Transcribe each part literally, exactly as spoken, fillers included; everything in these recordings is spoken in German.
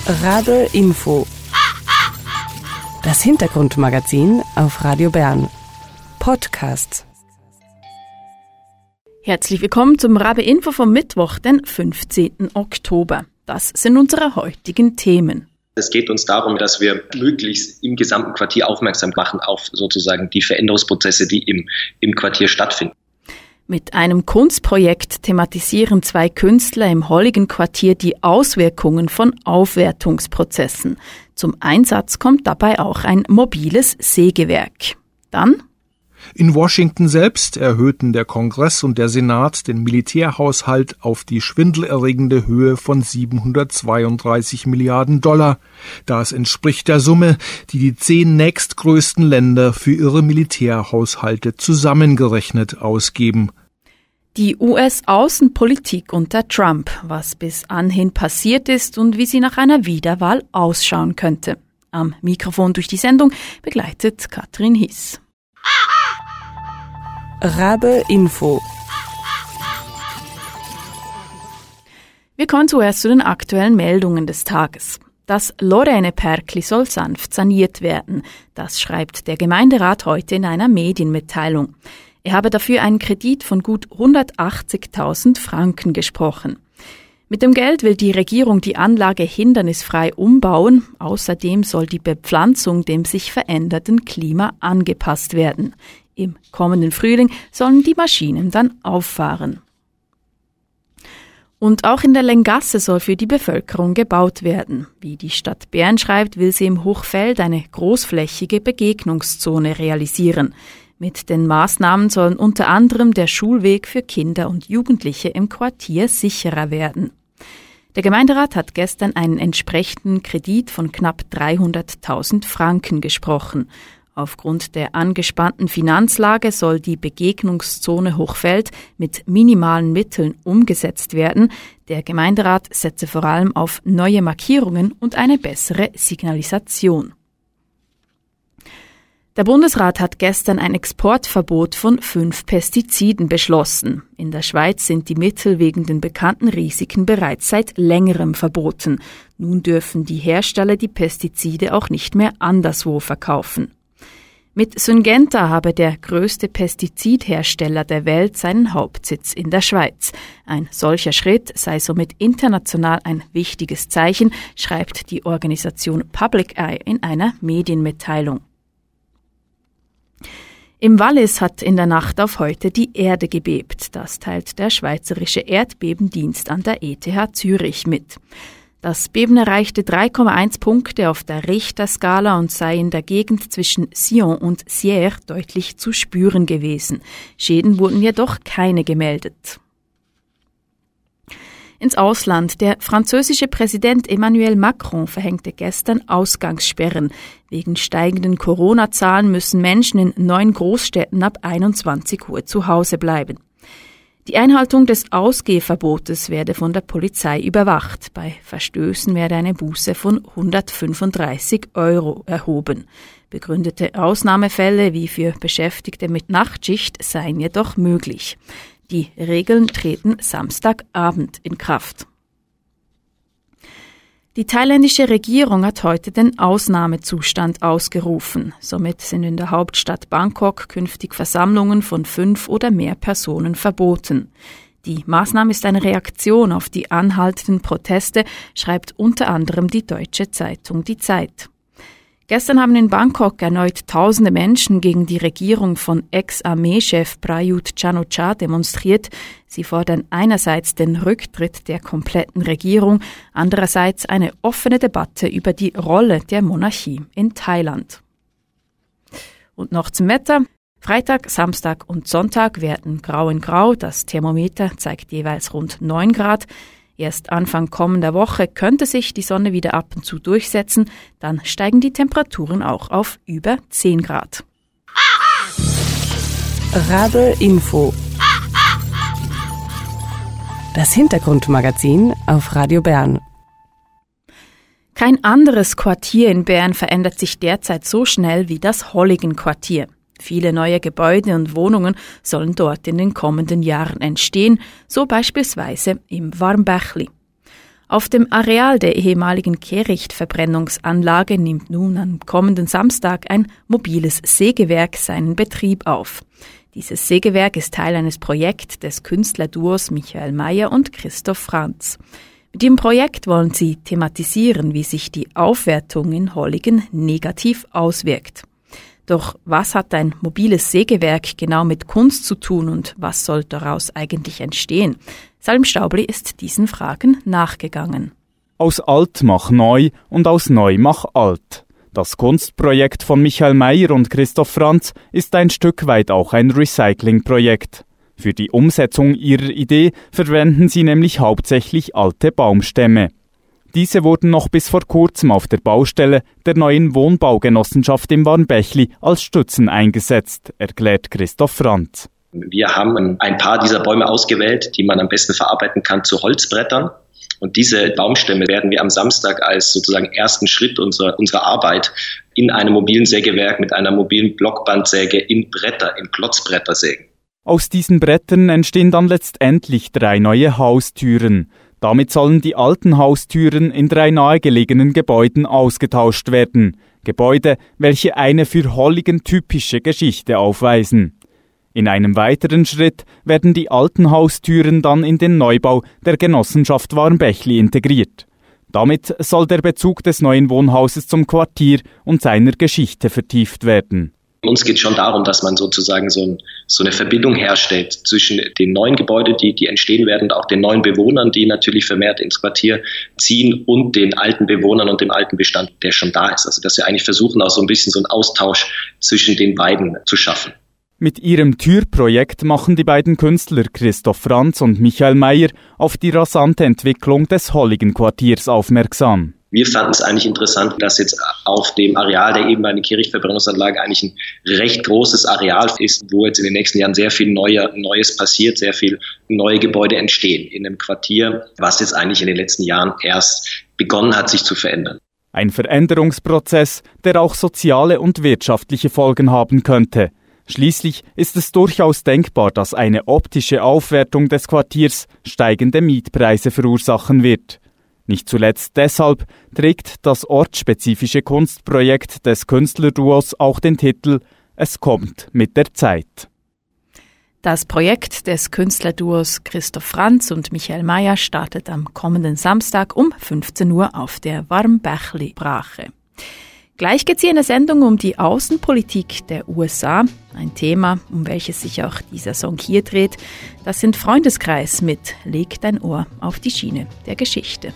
Rabe Info. Das Hintergrundmagazin auf Radio Bern. Podcast. Herzlich willkommen zum Rabe Info vom Mittwoch, den fünfzehnten Oktober. Das sind unsere heutigen Themen. Es geht uns darum, dass wir möglichst im gesamten Quartier aufmerksam machen auf sozusagen die Veränderungsprozesse, die im, im Quartier stattfinden. Mit einem Kunstprojekt thematisieren zwei Künstler im Holligen Quartier die Auswirkungen von Aufwertungsprozessen. Zum Einsatz kommt dabei auch ein mobiles Sägewerk. Dann: In Washington selbst erhöhten der Kongress und der Senat den Militärhaushalt auf die schwindelerregende Höhe von siebenhundertzweiunddreißig Milliarden Dollar. Das entspricht der Summe, die die zehn nächstgrößten Länder für ihre Militärhaushalte zusammengerechnet ausgeben. Die U S-Außenpolitik unter Trump, was bis anhin passiert ist und wie sie nach einer Wiederwahl ausschauen könnte. Am Mikrofon durch die Sendung begleitet Katrin Hiss. Rabe Info. Wir kommen zuerst zu den aktuellen Meldungen des Tages. Das Lorraine-Pärkli soll sanft saniert werden. Das schreibt der Gemeinderat heute in einer Medienmitteilung. Er habe dafür einen Kredit von gut hundertachtzigtausend Franken gesprochen. Mit dem Geld will die Regierung die Anlage hindernisfrei umbauen. Außerdem soll die Bepflanzung dem sich veränderten Klima angepasst werden. Im kommenden Frühling sollen die Maschinen dann auffahren. Und auch in der Länggasse soll für die Bevölkerung gebaut werden. Wie die Stadt Bern schreibt, will sie im Hochfeld eine großflächige Begegnungszone realisieren. Mit den Maßnahmen sollen unter anderem der Schulweg für Kinder und Jugendliche im Quartier sicherer werden. Der Gemeinderat hat gestern einen entsprechenden Kredit von knapp dreihunderttausend Franken gesprochen. Aufgrund der angespannten Finanzlage soll die Begegnungszone Hochfeld mit minimalen Mitteln umgesetzt werden. Der Gemeinderat setze vor allem auf neue Markierungen und eine bessere Signalisation. Der Bundesrat hat gestern ein Exportverbot von fünf Pestiziden beschlossen. In der Schweiz sind die Mittel wegen den bekannten Risiken bereits seit längerem verboten. Nun dürfen die Hersteller die Pestizide auch nicht mehr anderswo verkaufen. Mit Syngenta habe der größte Pestizidhersteller der Welt seinen Hauptsitz in der Schweiz. Ein solcher Schritt sei somit international ein wichtiges Zeichen, schreibt die Organisation Public Eye in einer Medienmitteilung. Im Wallis hat in der Nacht auf heute die Erde gebebt. Das teilt der Schweizerische Erdbebendienst an der E T H Zürich mit. Das Beben erreichte drei Komma eins Punkte auf der Richterskala und sei in der Gegend zwischen Sion und Sierre deutlich zu spüren gewesen. Schäden wurden jedoch keine gemeldet. Ins Ausland. Der französische Präsident Emmanuel Macron verhängte gestern Ausgangssperren. Wegen steigenden Corona-Zahlen müssen Menschen in neun Großstädten ab einundzwanzig Uhr zu Hause bleiben. Die Einhaltung des Ausgehverbotes werde von der Polizei überwacht. Bei Verstößen werde eine Buße von hundertfünfunddreißig Euro erhoben. Begründete Ausnahmefälle wie für Beschäftigte mit Nachtschicht seien jedoch möglich. Die Regeln treten Samstagabend in Kraft. Die thailändische Regierung hat heute den Ausnahmezustand ausgerufen. Somit sind in der Hauptstadt Bangkok künftig Versammlungen von fünf oder mehr Personen verboten. Die Maßnahme ist eine Reaktion auf die anhaltenden Proteste, schreibt unter anderem die deutsche Zeitung Die Zeit. Gestern haben in Bangkok erneut tausende Menschen gegen die Regierung von Ex-Armeechef Prayut Chan-o-cha demonstriert. Sie fordern einerseits den Rücktritt der kompletten Regierung, andererseits eine offene Debatte über die Rolle der Monarchie in Thailand. Und noch zum Wetter. Freitag, Samstag und Sonntag werden grau in grau. Das Thermometer zeigt jeweils rund neun Grad. Erst Anfang kommender Woche könnte sich die Sonne wieder ab und zu durchsetzen, dann steigen die Temperaturen auch auf über zehn Grad. Rabe Info. Das Hintergrundmagazin auf Radio Bern. Kein anderes Quartier in Bern verändert sich derzeit so schnell wie das Holligen Quartier. Viele neue Gebäude und Wohnungen sollen dort in den kommenden Jahren entstehen, so beispielsweise im Warmbächli. Auf dem Areal der ehemaligen Kehrichtverbrennungsanlage nimmt nun am kommenden Samstag ein mobiles Sägewerk seinen Betrieb auf. Dieses Sägewerk ist Teil eines Projekts des Künstlerduos Michael Mayer und Christoph Franz. Mit dem Projekt wollen sie thematisieren, wie sich die Aufwertung in Holligen negativ auswirkt. Doch was hat ein mobiles Sägewerk genau mit Kunst zu tun und was soll daraus eigentlich entstehen? Salim Staubli ist diesen Fragen nachgegangen. Aus alt mach neu und aus neu mach alt. Das Kunstprojekt von Michael Mayer und Christoph Franz ist ein Stück weit auch ein Recyclingprojekt. Für die Umsetzung ihrer Idee verwenden sie nämlich hauptsächlich alte Baumstämme. Diese wurden noch bis vor kurzem auf der Baustelle der neuen Wohnbaugenossenschaft im Warmbächli als Stützen eingesetzt, erklärt Christoph Franz. Wir haben ein paar dieser Bäume ausgewählt, die man am besten verarbeiten kann zu Holzbrettern. Und diese Baumstämme werden wir am Samstag als sozusagen ersten Schritt unserer, unserer Arbeit in einem mobilen Sägewerk mit einer mobilen Blockbandsäge in Bretter, in Klotzbretter sägen. Aus diesen Brettern entstehen dann letztendlich drei neue Haustüren. Damit sollen die alten Haustüren in drei nahegelegenen Gebäuden ausgetauscht werden. Gebäude, welche eine für Holligen typische Geschichte aufweisen. In einem weiteren Schritt werden die alten Haustüren dann in den Neubau der Genossenschaft Warmbächli integriert. Damit soll der Bezug des neuen Wohnhauses zum Quartier und seiner Geschichte vertieft werden. Uns geht es schon darum, dass man sozusagen so, ein, so eine Verbindung herstellt zwischen den neuen Gebäuden, die, die entstehen werden, und auch den neuen Bewohnern, die natürlich vermehrt ins Quartier ziehen, und den alten Bewohnern und dem alten Bestand, der schon da ist. Also dass wir eigentlich versuchen, auch so ein bisschen so einen Austausch zwischen den beiden zu schaffen. Mit ihrem Türprojekt machen die beiden Künstler Christoph Franz und Michael Mayer auf die rasante Entwicklung des Holligen Quartiers aufmerksam. Wir fanden es eigentlich interessant, dass jetzt auf dem Areal der ehemaligen Kehrichtverbrennungsanlage eigentlich ein recht großes Areal ist, wo jetzt in den nächsten Jahren sehr viel Neue, Neues passiert, sehr viel neue Gebäude entstehen in einem Quartier, was jetzt eigentlich in den letzten Jahren erst begonnen hat, sich zu verändern. Ein Veränderungsprozess, der auch soziale und wirtschaftliche Folgen haben könnte. Schließlich ist es durchaus denkbar, dass eine optische Aufwertung des Quartiers steigende Mietpreise verursachen wird. Nicht zuletzt deshalb trägt das ortsspezifische Kunstprojekt des Künstlerduos auch den Titel »Es kommt mit der Zeit«. Das Projekt des Künstlerduos Christoph Franz und Michael Mayer startet am kommenden Samstag um fünfzehn Uhr auf der Warmbächli-Brache. Gleich geht's hier in der Sendung um die Außenpolitik der U S A, ein Thema, um welches sich auch dieser Song hier dreht. Das sind Freundeskreis mit Leg dein Ohr auf die Schiene der Geschichte.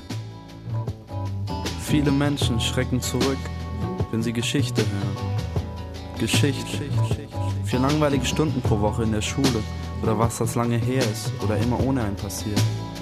Viele Menschen schrecken zurück, wenn sie Geschichte hören. Geschichte. Vier langweilige Stunden pro Woche in der Schule oder was das lange her ist oder immer ohne einen passiert.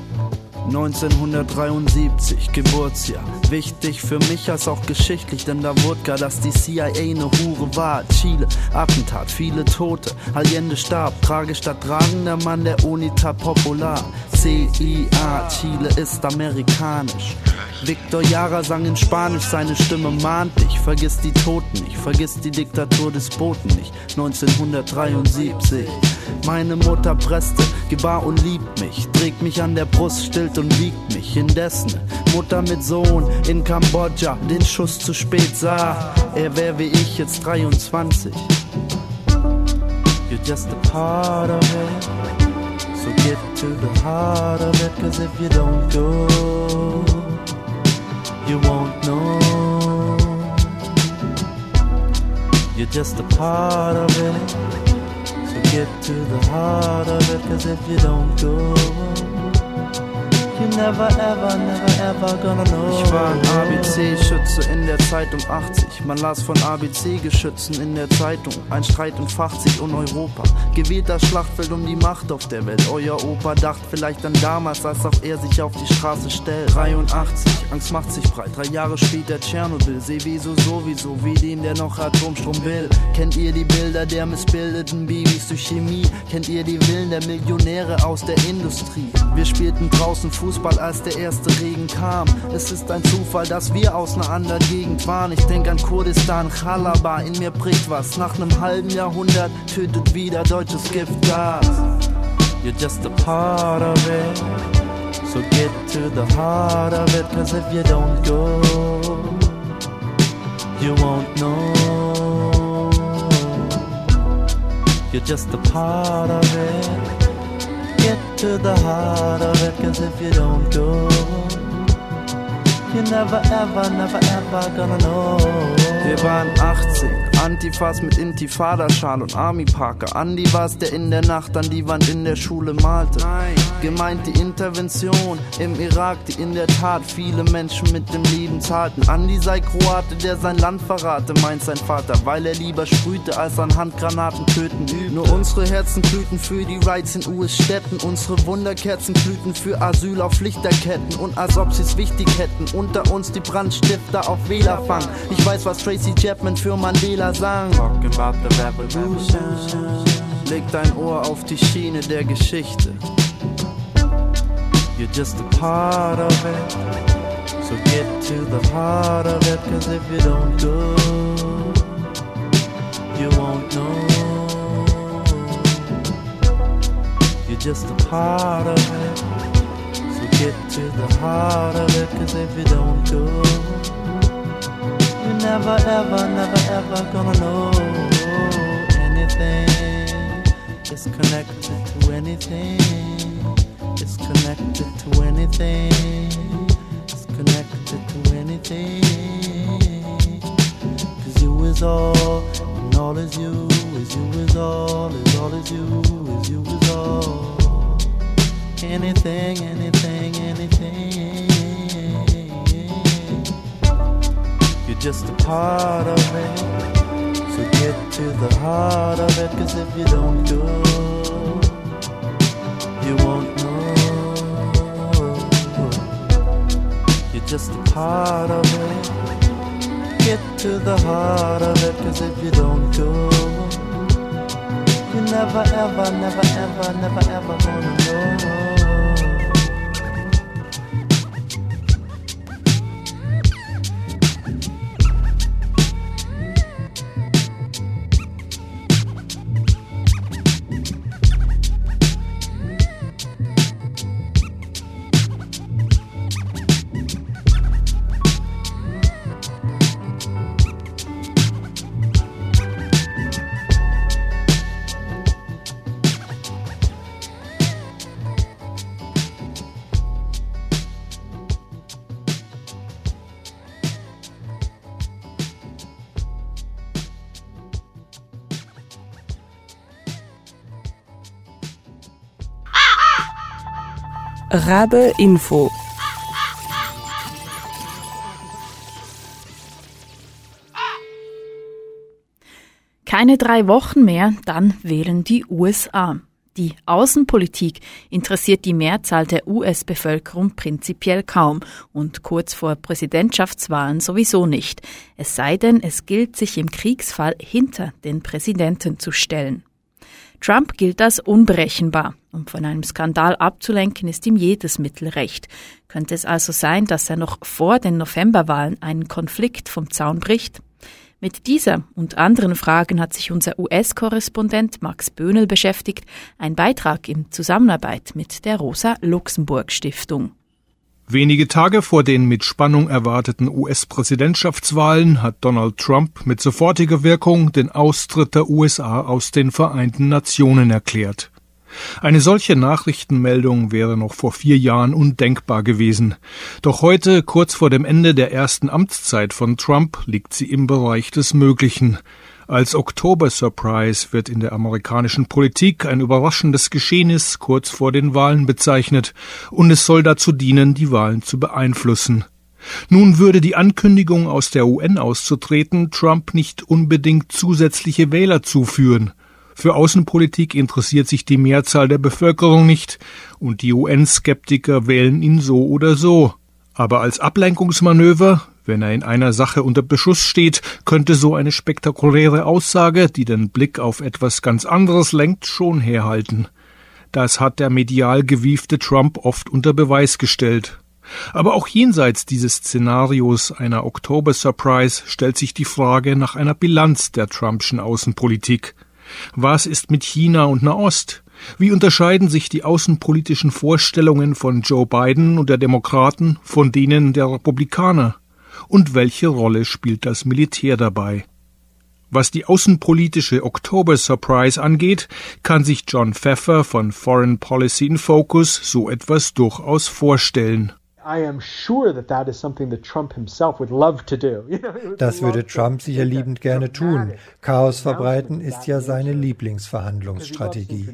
neunzehnhundertdreiundsiebzig, Geburtsjahr. Wichtig für mich als auch geschichtlich, denn da wurde klar, dass die C I A eine Hure war. Chile, Attentat, viele Tote, Allende starb. Tragisch statt tragender Mann der Unidad Popular. C I A, Chile ist amerikanisch. Victor Jara sang in Spanisch, seine Stimme mahnt dich. Vergiss die Toten nicht, vergiss die Diktatur des Boten nicht. neunzehnhundertdreiundsiebzig. Meine Mutter presste, gebar und liebt mich, trägt mich an der Brust, stillt und wiegt mich. Indessen Mutter mit Sohn in Kambodscha den Schuss zu spät sah. Er wär wie ich jetzt dreiundzwanzig. You're just a part of it, so get to the heart of it, cause if you don't go, you won't know. You're just a part of it, so get to the heart of it, cause if you don't go, you never ever, never ever gonna know. Ich war ein A B C-Schütze in der Zeit um achtzig. Man las von A B C-Geschützen in der Zeitung. Ein Streit entfacht sich um Europa. Gewählt das Schlachtfeld um die Macht auf der Welt. Euer Opa dacht vielleicht an damals, als auch er sich auf die Straße stellt. dreiundachtzig, Angst macht sich breit. Drei Jahre später Tschernobyl. Sowieso sowieso, wie dem, der noch Atomstrom will. Kennt ihr die Bilder der missbildeten Babys durch Chemie? Kennt ihr die Willen der Millionäre aus der Industrie? Wir spielten draußen Fußball, als der erste Regen kam. Es ist ein Zufall, dass wir aus einer anderen Gegend waren. Ich denk an Kurdistan, Chalaba, in mir bricht was. Nach einem halben Jahrhundert tötet wieder deutsches Giftgas. You're just a part of it, So get to the heart of it, 'cause if you don't go, you won't know. You're just a part of it. Get to the heart of it, 'cause if you don't go, you're never ever, never ever gonna know. Wir waren achtzehn, Antifas mit Intifada-Schal und Army-Parker. Andi war's, der in der Nacht an die Wand in der Schule malte. Nein. Gemeint die Intervention im Irak, die in der Tat viele Menschen mit dem Leben zahlten. Andi sei Kroate, der sein Land verrate, meint sein Vater, weil er lieber sprühte, als an Handgranaten töten übt. Nur unsere Herzen glühten für die Rights in U S-Städten, unsere Wunderkerzen glühten für Asyl auf Lichterketten. Und als ob sie's wichtig hätten, unter uns die Brandstifter auf Wählerfang. Ich weiß, was Tracy Chapman für Mandela sang. Talking about the revolution. Leg dein Ohr auf die Schiene der Geschichte. You're just a part of it. So get to the heart of it, 'cause if you don't go, you won't know. You're just a part of it. So get to the heart of it, 'cause if you don't go, you're never ever, never ever gonna know. Anything is connected to anything. It's connected to anything. It's connected to anything. 'Cause you is all, and all is you. Is you is all, is all is you. Is you is all. Anything, anything, anything. You're just a part of it. So get to the heart of it, 'cause if you don't go, you won't know. You're just a part of it. Get to the heart of it, 'cause if you don't go, you never ever, never ever, never ever gonna know. Rabe Info. Keine drei Wochen mehr, dann wählen die U S A. Die Außenpolitik interessiert die Mehrzahl der U S-Bevölkerung prinzipiell kaum und kurz vor Präsidentschaftswahlen sowieso nicht. Es sei denn, es gilt, sich im Kriegsfall hinter den Präsidenten zu stellen. Trump gilt als unberechenbar. Um von einem Skandal abzulenken, ist ihm jedes Mittel recht. Könnte es also sein, dass er noch vor den Novemberwahlen einen Konflikt vom Zaun bricht? Mit dieser und anderen Fragen hat sich unser U S-Korrespondent Max Böhnel beschäftigt. Ein Beitrag in Zusammenarbeit mit der Rosa-Luxemburg-Stiftung. Wenige Tage vor den mit Spannung erwarteten U S-Präsidentschaftswahlen hat Donald Trump mit sofortiger Wirkung den Austritt der U S A aus den Vereinten Nationen erklärt. Eine solche Nachrichtenmeldung wäre noch vor vier Jahren undenkbar gewesen. Doch heute, kurz vor dem Ende der ersten Amtszeit von Trump, liegt sie im Bereich des Möglichen. Als Oktober-Surprise wird in der amerikanischen Politik ein überraschendes Geschehnis kurz vor den Wahlen bezeichnet, und es soll dazu dienen, die Wahlen zu beeinflussen. Nun würde die Ankündigung, aus der U N auszutreten, Trump nicht unbedingt zusätzliche Wähler zuführen. Für Außenpolitik interessiert sich die Mehrzahl der Bevölkerung nicht, und die U N-Skeptiker wählen ihn so oder so. Aber als Ablenkungsmanöver, wenn er in einer Sache unter Beschuss steht, könnte so eine spektakuläre Aussage, die den Blick auf etwas ganz anderes lenkt, schon herhalten. Das hat der medial gewiefte Trump oft unter Beweis gestellt. Aber auch jenseits dieses Szenarios einer Oktober-Surprise stellt sich die Frage nach einer Bilanz der Trumpschen Außenpolitik. Was ist mit China und Nahost? Wie unterscheiden sich die außenpolitischen Vorstellungen von Joe Biden und der Demokraten von denen der Republikaner? Und welche Rolle spielt das Militär dabei? Was die außenpolitische October Surprise angeht, kann sich John Pfeffer von Foreign Policy in Focus so etwas durchaus vorstellen. Das würde Trump sicher liebend gerne tun. Chaos verbreiten ist ja seine Lieblingsverhandlungsstrategie.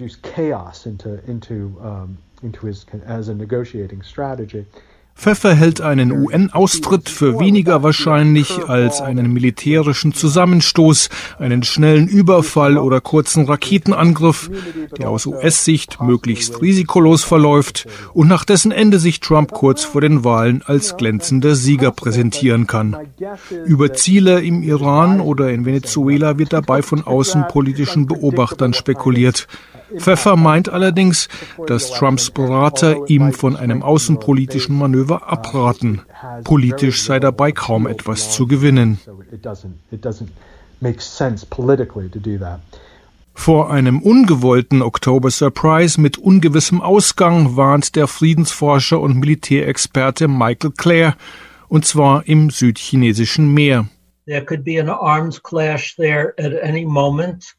Pfeffer hält einen U N-Austritt für weniger wahrscheinlich als einen militärischen Zusammenstoß, einen schnellen Überfall oder kurzen Raketenangriff, der aus U S-Sicht möglichst risikolos verläuft und nach dessen Ende sich Trump kurz vor den Wahlen als glänzender Sieger präsentieren kann. Über Ziele im Iran oder in Venezuela wird dabei von außenpolitischen Beobachtern spekuliert. Pfeffer meint allerdings, dass Trumps Berater ihm von einem außenpolitischen Manöver abraten. Politisch sei dabei kaum etwas zu gewinnen. Vor einem ungewollten October Surprise mit ungewissem Ausgang warnt der Friedensforscher und Militärexperte Michael Clare, und zwar im südchinesischen Meer. There could be an arms clash there at any moment.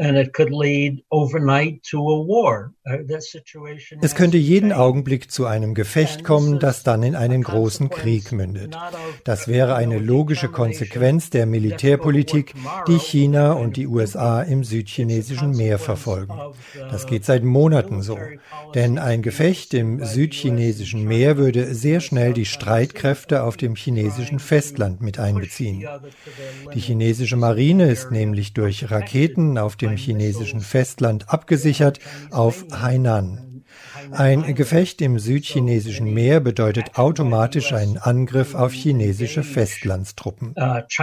Es könnte jeden Augenblick zu einem Gefecht kommen, das dann in einen großen Krieg mündet. Das wäre eine logische Konsequenz der Militärpolitik, die China und die U S A im südchinesischen Meer verfolgen. Das geht seit Monaten so. Denn ein Gefecht im südchinesischen Meer würde sehr schnell die Streitkräfte auf dem chinesischen Festland mit einbeziehen. Die chinesische Marine ist nämlich durch Raketen auf dem chinesischen Festland abgesichert auf Hainan. Ein Gefecht im südchinesischen Meer bedeutet automatisch einen Angriff auf chinesische Festlandstruppen.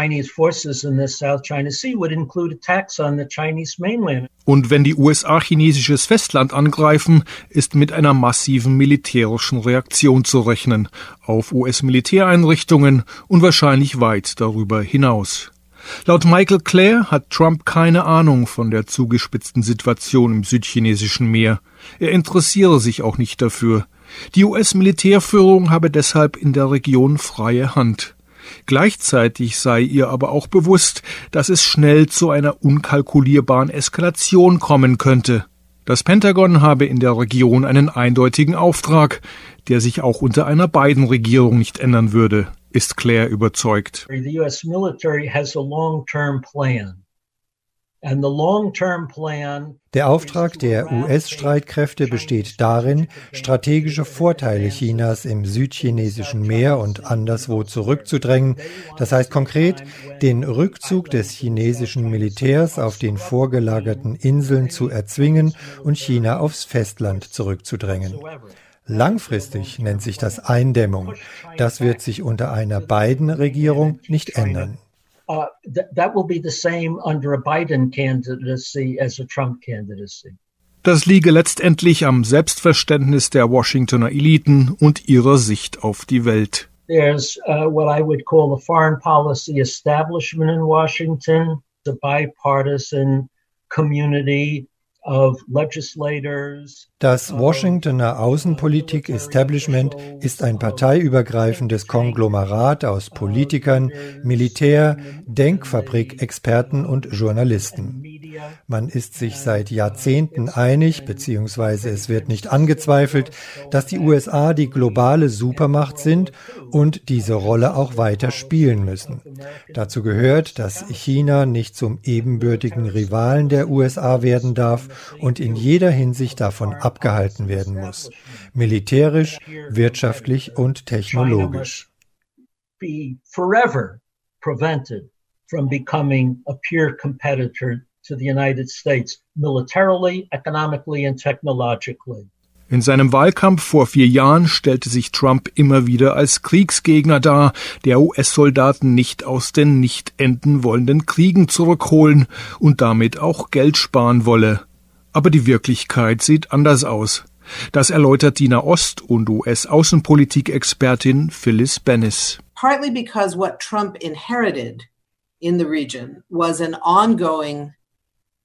Und wenn die U S A chinesisches Festland angreifen, ist mit einer massiven militärischen Reaktion zu rechnen, auf U S-Militäreinrichtungen und wahrscheinlich weit darüber hinaus. Laut Michael Clare hat Trump keine Ahnung von der zugespitzten Situation im südchinesischen Meer. Er interessiere sich auch nicht dafür. Die U S-Militärführung habe deshalb in der Region freie Hand. Gleichzeitig sei ihr aber auch bewusst, dass es schnell zu einer unkalkulierbaren Eskalation kommen könnte. Das Pentagon habe in der Region einen eindeutigen Auftrag, der sich auch unter einer Biden-Regierung nicht ändern würde, ist Clare überzeugt. The U S military has a long-term plan. And the long-term plan Der Auftrag der U S-Streitkräfte besteht darin, strategische Vorteile Chinas im südchinesischen Meer und anderswo zurückzudrängen. Das heißt konkret, den Rückzug des chinesischen Militärs auf den vorgelagerten Inseln zu erzwingen und China aufs Festland zurückzudrängen. Langfristig nennt sich das Eindämmung. Das wird sich unter einer Biden-Regierung nicht ändern. Uh, th- that will be the same under a Biden candidacy as a Trump candidacy. Das liege letztendlich am Selbstverständnis der Washingtoner Eliten und ihrer Sicht auf die Welt. There's uh, what I would call a foreign policy establishment in Washington, a bipartisan community of legislators. Das Washingtoner Außenpolitik-Establishment ist ein parteiübergreifendes Konglomerat aus Politikern, Militär, Denkfabrik, Experten und Journalisten. Man ist sich seit Jahrzehnten einig, beziehungsweise es wird nicht angezweifelt, dass die U S A die globale Supermacht sind und diese Rolle auch weiter spielen müssen. Dazu gehört, dass China nicht zum ebenbürtigen Rivalen der U S A werden darf und in jeder Hinsicht davon abgehalten werden muss. Militärisch, wirtschaftlich und technologisch. Be forever prevented from becoming a peer competitor to the United States, militarily, economically and technologically. In seinem Wahlkampf vor vier Jahren stellte sich Trump immer wieder als Kriegsgegner dar, der U S-Soldaten nicht aus den nicht enden wollenden Kriegen zurückholen und damit auch Geld sparen wolle. Aber die Wirklichkeit sieht anders aus. Das erläutert die Nahost- und U S-Außenpolitik-Expertin Phyllis Bennis. Partly because what Trump inherited in the region was an ongoing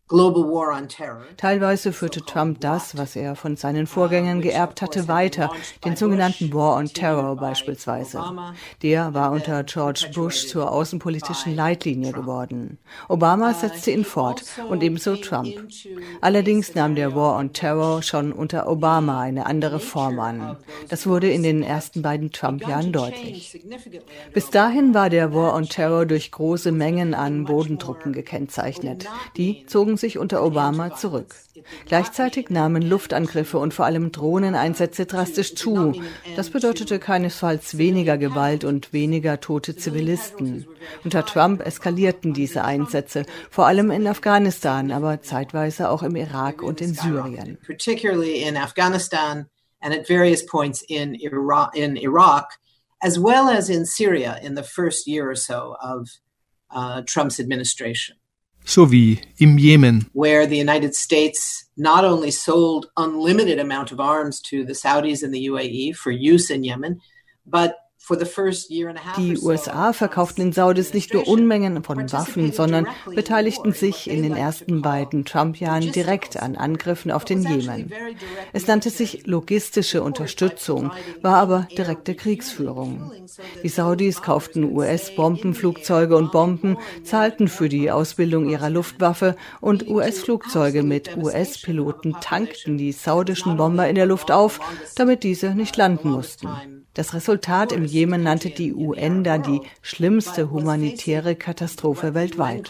Teilweise führte Trump das, was er von seinen Vorgängern geerbt hatte, weiter, den sogenannten War on Terror beispielsweise. Der war unter George Bush zur außenpolitischen Leitlinie geworden. Obama setzte ihn fort und ebenso Trump. Allerdings nahm der War on Terror schon unter Obama eine andere Form an. Das wurde in den ersten beiden Trump-Jahren deutlich. Bis dahin war der War on Terror durch große Mengen an Bodentruppen gekennzeichnet. Die zogen sich unter Obama zurück. Gleichzeitig nahmen Luftangriffe und vor allem Drohneneinsätze drastisch zu. Das bedeutete keinesfalls weniger Gewalt und weniger tote Zivilisten. Unter Trump eskalierten diese Einsätze, vor allem in Afghanistan, aber zeitweise auch im Irak und in Syrien. Particularly in Afghanistan and at various points in Iraq, in Iraq, as well as in Syria in the first year or so of uh, Trump's administration. Sowie im Jemen, where the United States not only sold unlimited amount of arms to the Saudis and the U A E for use in Yemen, but die U S A verkauften den Saudis nicht nur Unmengen von Waffen, sondern beteiligten sich in den ersten beiden Trump-Jahren direkt an Angriffen auf den Jemen. Es nannte sich logistische Unterstützung, war aber direkte Kriegsführung. Die Saudis kauften U S-Bombenflugzeuge und Bomben, zahlten für die Ausbildung ihrer Luftwaffe und U S-Flugzeuge mit U S-Piloten tankten die saudischen Bomber in der Luft auf, damit diese nicht landen mussten. Das Resultat im Jemen nannte die U N da die schlimmste humanitäre Katastrophe weltweit.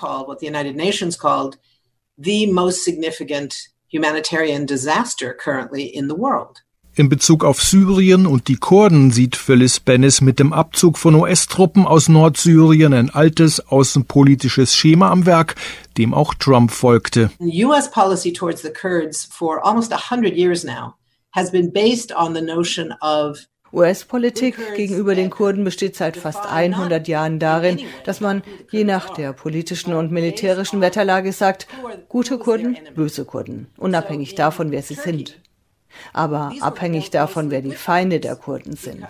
In Bezug auf Syrien und die Kurden sieht Phyllis Bennis mit dem Abzug von U S-Truppen aus Nordsyrien ein altes außenpolitisches Schema am Werk, dem auch Trump folgte. U S policy towards the Kurds for almost a hundred years now has been based on the notion of U S-Politik gegenüber den Kurden besteht seit fast hundert Jahren darin, dass man je nach der politischen und militärischen Wetterlage sagt, gute Kurden, böse Kurden, unabhängig davon, wer sie sind. Aber abhängig davon, wer die Feinde der Kurden sind.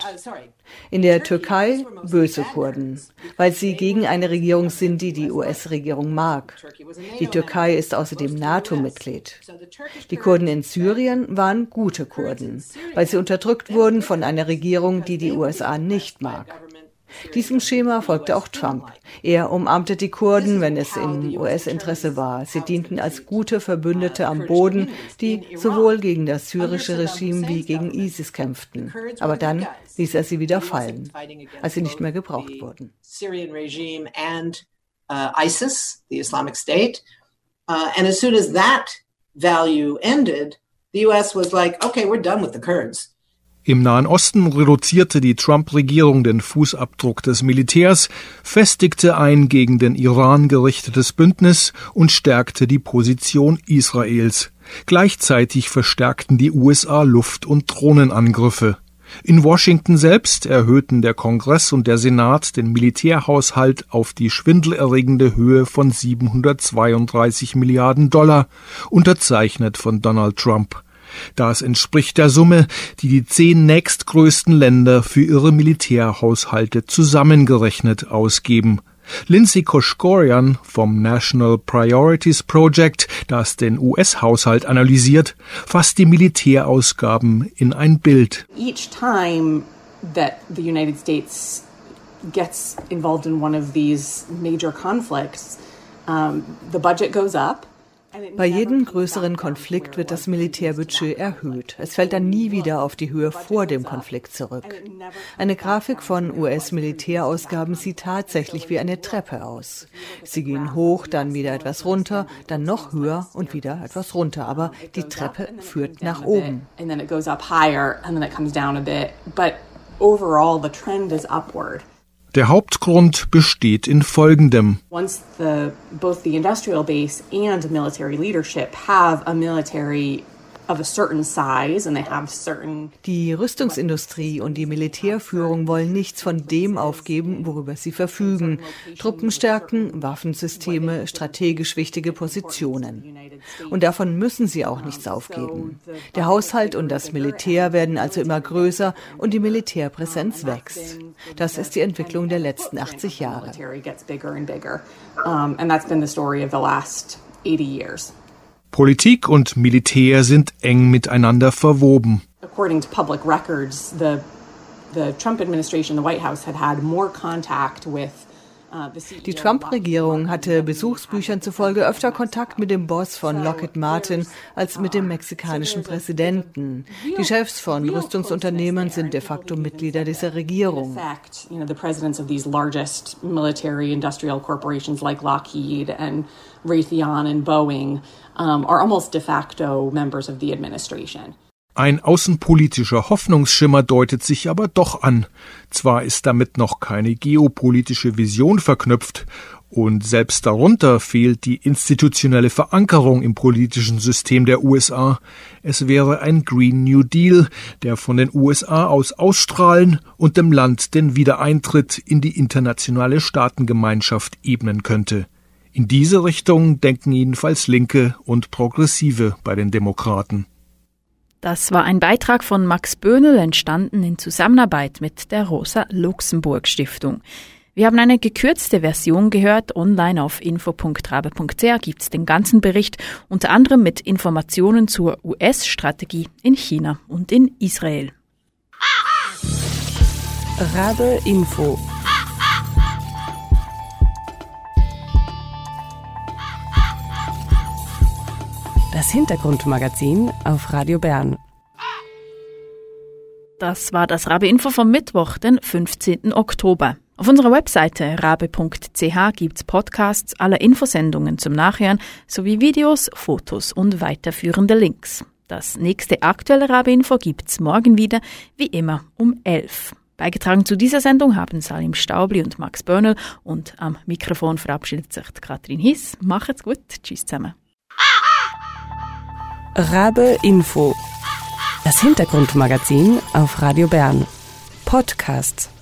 In der Türkei böse Kurden, weil sie gegen eine Regierung sind, die die U S-Regierung mag. Die Türkei ist außerdem NATO-Mitglied. Die Kurden in Syrien waren gute Kurden, weil sie unterdrückt wurden von einer Regierung, die die U S A nicht mag. Diesem Schema folgte auch Trump. Er umarmte die Kurden, wenn es im U S-Interesse war. Sie dienten als gute Verbündete am Boden, die sowohl gegen das syrische Regime wie gegen ISIS kämpften. Aber dann ließ er sie wieder fallen, als sie nicht mehr gebraucht wurden. Syrian regime and uh, ISIS, the Islamic State, uh, and as soon as that value ended, the U S was like, okay, we're done with the Kurds. Im Nahen Osten reduzierte die Trump-Regierung den Fußabdruck des Militärs, festigte ein gegen den Iran gerichtetes Bündnis und stärkte die Position Israels. Gleichzeitig verstärkten die U S A Luft- und Drohnenangriffe. In Washington selbst erhöhten der Kongress und der Senat den Militärhaushalt auf die schwindelerregende Höhe von siebenhundertzweiunddreißig Milliarden Dollar, unterzeichnet von Donald Trump. Das entspricht der Summe, die die zehn nächstgrößten Länder für ihre Militärhaushalte zusammengerechnet ausgeben. Lindsay Koshgorian vom National Priorities Project, das den U S-Haushalt analysiert, fasst die Militärausgaben in ein Bild. Each time that the United States gets involved in one of these major conflicts, um, the budget goes up. Bei jedem größeren Konflikt wird das Militärbudget erhöht. Es fällt dann nie wieder auf die Höhe vor dem Konflikt zurück. Eine Grafik von U S-Militärausgaben sieht tatsächlich wie eine Treppe aus. Sie gehen hoch, dann wieder etwas runter, dann noch höher und wieder etwas runter. Aber die Treppe führt nach oben. Der Hauptgrund besteht in Folgendem. Once the, both the industrial base and military leadership have a military of a certain size and they have certain Die Rüstungsindustrie und die Militärführung wollen nichts von dem aufgeben, worüber sie verfügen. Truppenstärken, Waffensysteme, strategisch wichtige Positionen. Und davon müssen sie auch nichts aufgeben. Der Haushalt und das Militär werden also immer größer und die Militärpräsenz wächst. Das ist die Entwicklung der letzten achtzig Jahre. eighty years. Politik und Militär sind eng miteinander verwoben. According to public records, the the Trump administration, the White House, had had more contact with Die Trump-Regierung hatte Besuchsbüchern zufolge öfter Kontakt mit dem Boss von Lockheed Martin als mit dem mexikanischen Präsidenten. Die Chefs von Rüstungsunternehmen sind de facto Mitglieder dieser Regierung. The presidents of these largest military industrial corporations like Lockheed and Raytheon and Boeing um, are almost de facto members of the administration. Ein außenpolitischer Hoffnungsschimmer deutet sich aber doch an. Zwar ist damit noch keine geopolitische Vision verknüpft, und selbst darunter fehlt die institutionelle Verankerung im politischen System der U S A. Es wäre ein Green New Deal, der von den U S A aus ausstrahlen und dem Land den Wiedereintritt in die internationale Staatengemeinschaft ebnen könnte. In diese Richtung denken jedenfalls Linke und Progressive bei den Demokraten. Das war ein Beitrag von Max Böhnel, entstanden in Zusammenarbeit mit der Rosa-Luxemburg-Stiftung. Wir haben eine gekürzte Version gehört. Online auf info punkt rabe punkt c h gibt es den ganzen Bericht, unter anderem mit Informationen zur U S-Strategie in China und in Israel. Rabe Info. Das Hintergrundmagazin auf Radio Bern. Das war das Rabe Info vom Mittwoch, den fünfzehnten Oktober. Auf unserer Webseite rabe punkt c h gibt's Podcasts aller Infosendungen zum Nachhören sowie Videos, Fotos und weiterführende Links. Das nächste aktuelle Rabe Info gibt's morgen wieder, wie immer um elf. Beigetragen zu dieser Sendung haben Salim Staubli und Max Böhnel, und am Mikrofon verabschiedet sich Katrin Hiss. Macht's gut, tschüss zusammen. Rabe Info. Das Hintergrundmagazin auf Radio Bern. Podcasts.